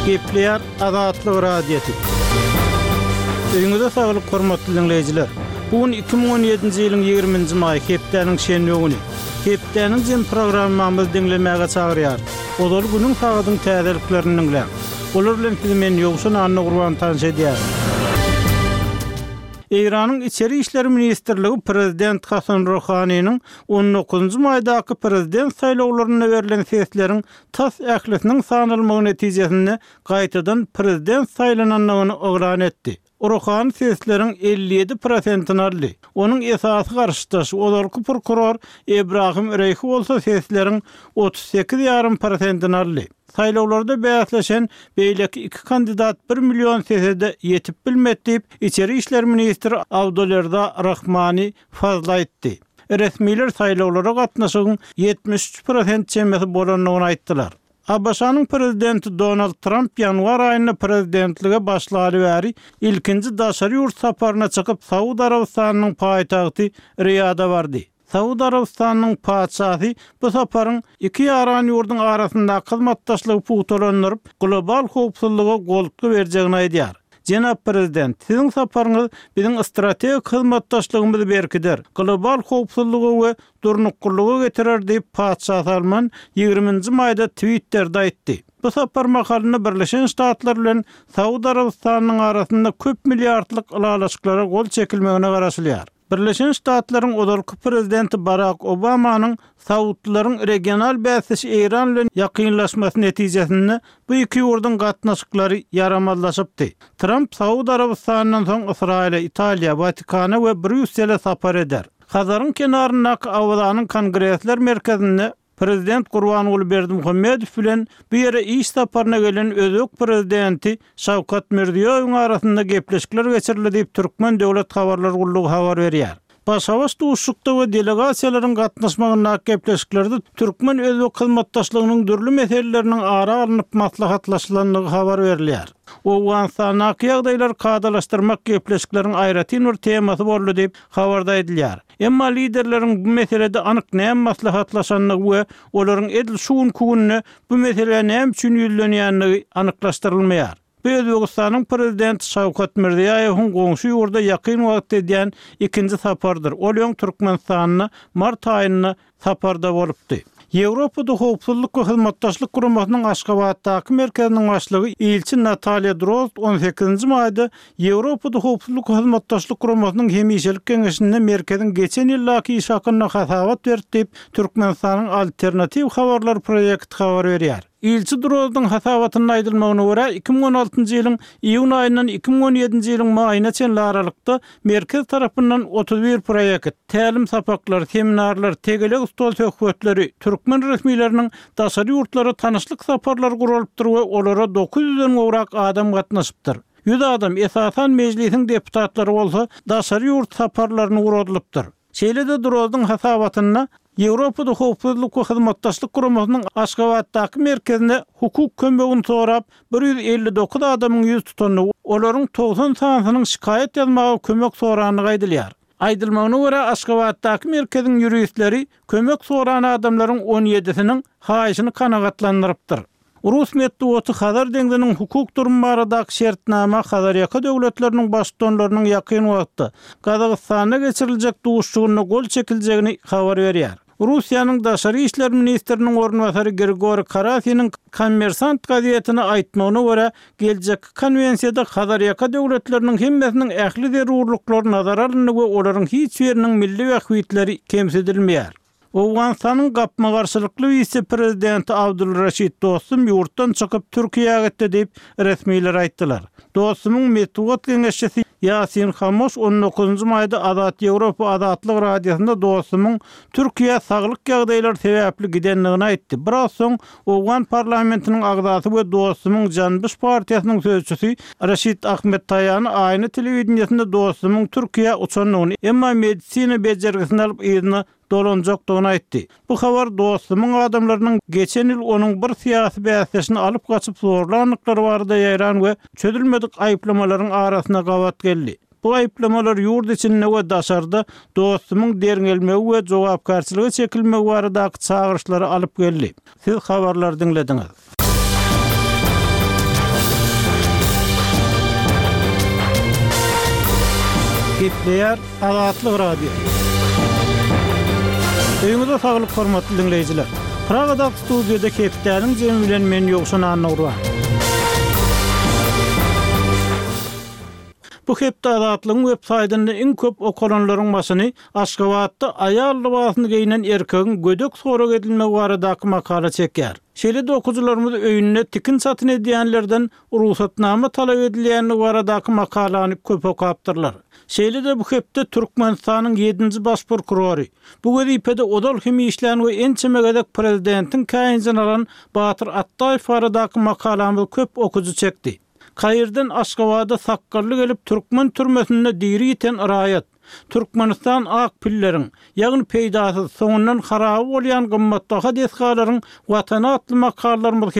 Gepleýär Azatlyk Radiosu. Öňüňizde saglyk hormatly dinleýijiler. Bugun 2017-nji ýylyň 20-nji maý hepdeniň şenbe güni. Hepdeniň jem programmamyzy dinlemäge çagyrýar. Olar günüň sagydyň täzeliklerini dinleýär. Olar bilen men ýogşun Anna Gurban tanış edýär. İran'ın İçeri İşleri Ministerligi Prezident Hasan Rouhany'nin 19. maýdaky prezident saýlawlaryna berilen seslerin tas ählisiniň sanylmagy netijesinde gaýtadan prezident saýlananyny oglan etdi. Rouhany seslerin 57%-ni aldy. Onuň esasy garşydaşy olarky prokuror Ebrahim Reyhi bolsa seslerin 38,5%-ni aldy. Saýlawlarda bäsleşen beýleki iki kandidat 1 milyon sesede yetip bilmetdip İçeri İşler Ministri Abdullerda Rahmani fazla etdi. Resmiler saýlawlara gatnaşygyň 73% çemesi bolanyny aýtdylar. Abaşanyň prezidenti Donald Trump ýanwar aýyna prezidentlige başlary bäri ilkinji daşary ýurt saparyna çykyp Saudi Arabistanyň paýtagty Riyada bardy. Saudi Arabistanyň paçasy bu saparyň iki ýaran ýurdun arasynda hyzmatdaşlygy puwtalandyryp global howpsuzlyga goltky berjegini aýdýar. Jenap prezident, siziň saparyňyz biziň strategik hyzmatdaşlygymyzy berkidir. Global howpsuzlygy we durnukylygy getirer diýip paça Salman 20-nji maýda Twitter'de aýtdy. Bu sapar makalyny Birleşen Ştatlar bilen Saudi Arabistanyň arasynda köp milliardlyk ýylalaşyklara gol çekilmegine garaşylýar. Birleşen Ştatlaryň olarky prezidenti Barack Obamanyň Saudlaryň regional bäsleşi İran bilen ýakynlaşmasy netijesinde bu iki ýurdun gatnaşyklary yaramazlaşypdy. Trump Saudi Arabistanynyň soň Israila, Italiýa, Vatikana we Brüssele sapar eder. Hazaryň kenaryndaky awzanyň Kongresler merkezinde Prezident Gurbanuly Berdimuhammedow bilen bu ýere iş saparyna gelen özök prezidenti Şawkat Mirziýowyň arasynda gepleşikler geçirildi diýip Türkmen Döwlet Habarlar Gullugy habar berýär. Başawaş duşukda we delegasiýalaryň gatnaşmagyna gepleşiklerde Türkmen özök hyzmatdaşlygynyň dürli meseleleriniň ara alınıp maslahatlaşylandygy habar berilýär. Owgaňstanaky ýagdaýlar kadalaşdyrmak gepleşikleriň aýratyn bir temasy boldy diýip habarda edilýär. Emma liderleriň bu meselede anyk näme maslahatlaşanlygy we olaryň edil şuun kugunny bu mesele näme üçin ýüzlenýänligi anyklaşdyrylmaýar. Bu Özbegistanyň prezidenti Şawkat Mirziýowyň goňşy ýurda ýakyn wagt edýän ikinji sapardyr. Ol ýöň Türkmenistanyna mart aýyna saparda bolupdy. Ýewropada howpsuzlyk we hyzmatdaşlyk guramasynyň Aşgabatdaky merkeziniň başlygy Ilçi Natalya Drozd 18-nji maýda Ýewropada howpsuzlyk we hyzmatdaşlyk guramasynyň hemişelik keňeşinde merkeziň geçen ýyllaky iş hakyna hasawat berdi diýip Türkmenistanyň Alternativ Habarlar projekti habar berýär. İlçi Drozdyň hasawatyny aýdylmagyna görä 2016-njy ýylyň iýun aýyndan 2017-nji ýylyň maýyna çenli aralykda merkez tarapyndan 31 projekt, tälim sapaklar, seminarlar, tegelek stol söhbetleri, türkmen resmiýetleriniň daşary ýurtlara tanyşlyk saparlary guralypdyr we olara 900-den gowrak adam gatnaşypdyr. 100 adam esasan mejlisiň deputatlary bolsa, daşary ýurt saparlaryny guralypdyr. Şeýle-de Drozdyň hasawatyna Ýewropada howpsuzlyk we hyzmatdaşlyk guramasynyň Aşgabatdaky merkezinde hukuk kömegini sorap 159 adamyň ýüz tutanyny, olaryň 90 sanasynyň şikayet ýazmagy kömek soranyny aýdylýar. Aýdylmagyna görä Aşgabatdaky merkeziň ýuristleri kömek soran adamlaryň 17-siniň haýyşyny kanagatlandyrypdyr. Rus medeniýeti Hazar deňdiniň hukuk durumy baradaky şertnama Hazar ýaka döwletleriniň başdanlarynyň ýakyn wagtda Kazakstana geçiriljek duşugyna gol çekiljegini habar berýär. Russiýanyň daşary işler ministriniň ornwasary Grigori Karasynyň Kommersant gazetine aýtmagyna görä geljek konwensiýada Hazar ýaka döwletleriniň hemmesiniň ähli zerurlyklary nazara alındy we olaryň hiç biriniň milli wahwitleri kemsedilmeýär. Owgaňstanyň gapma garşylykly vice-prezidenti Abdulraşid Dostum ýurtdan çykyp Türkiýeге gitdi diýip resmiýler aýtdylar. Dostumyň medeniýet geňeşçisi Ýasin Hamoş 19-njy maýda Azat Ýewropa Azatlyk radiosunda Dostumyň Türkiýe saglyk ýagdaýlary sebäpli gidenligini aýtdy. Biraz soň Owgan parlamentiniň agzasy we Dostumyň Janbyş partiýasynyň sözçüsi Raşid Ahmettaýany aýny telewizionyasynda Dostumyň Türkiýe uçanlygyny emma medisina bejergisini alyp ýygyny dolanjakdygyny aýtdy. Bu habar Dostumyň adamlarynyň geçen ýyl onuň bir syýasy bäsleşini alyp gaçyp zorlanlyklary barada ýaýran we çözülmedik aýplamalaryň arasyna gabat geldi. Bu aýplamalar ýurt içinde we daşarda Dostumyň derňelmegi we jogapkarçylygy çekilmegi baradaky çağırışlary alyp geldi. Siz habarlar dinlediňiz. Gepleýär Azatlyk Radio. Öýüňizde saglyk hormatly dinleýijiler. Pragada studiýada Kepdäniň jemi bilen men ýogşan anawra. Bu hepde Azatlygyň websaýtynda iň köp okulanlaryň başyny Aşgabatda aýal libasyny giyinen erkegiň gödek sorak edilmegi baradaky makala çekýär. Şeýle okuwçylarymyz öýünde tikin satyn edýänlerden ruhsatnama talap edilýänligi baradaky makalany köp okapdyrlar. Şeýle de bu hepde Türkmenistanyň 7-nji baş prokurory, bu gezipede odal hemi işlän we ençemegedek prezidentiň käýinjen alan Batyr Attaýew baradaky makalamyz köp okuwçy çekdi. Kaýyrdan Aşgabatda sakkarly gelip Türkmen türmesinde diri iten raýat. Türkmenistan ak pilleriň, ýagny peýdasy soňundan haraby bolýan gymmatbaha deskalaryň watana atly makallaryny